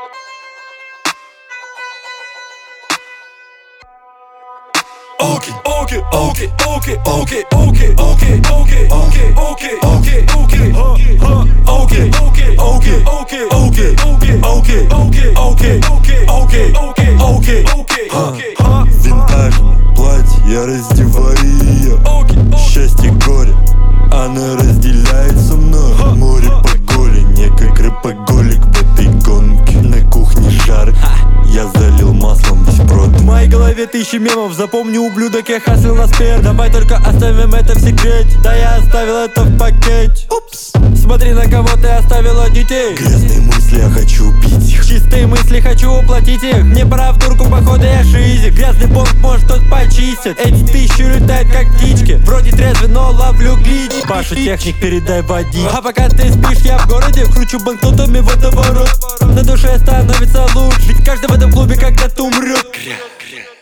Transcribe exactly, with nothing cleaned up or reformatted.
Okay, okay, okay, okay, okay, okay, okay, okay, okay, okay, okay, okay, huh, huh, okay, okay, okay, okay, okay, okay, okay, okay, okay, okay, okay, okay, okay, okay, okay, huh. Винтажное платье, я раздеваю ее. Счастье, горе, она разделяет со мной. Море по голени, как рыбоголик в этой гонке. На кухне жар, я залил маслом весь прот. В моей голове тысячи мемов, запомни, ублюдок, я хаслил на спер. Давай только оставим это в секрете. Да я оставил это в пакете. Упс. Смотри, на кого ты оставила детей. Грязные мысли, я хочу убить их. Чистые мысли, хочу уплатить их. Мне пора в турку, походу я шизик. Грязный бонг, может тот почистит. Эти тысячи летают как птички. Вроде трезвый, но ловлю глич. Паша, техник, передай водить. А пока ты спишь, я в городе кручу банкнотами водоворот. На душе становится лучше, ведь каждый в этом клубе когда-то умрет.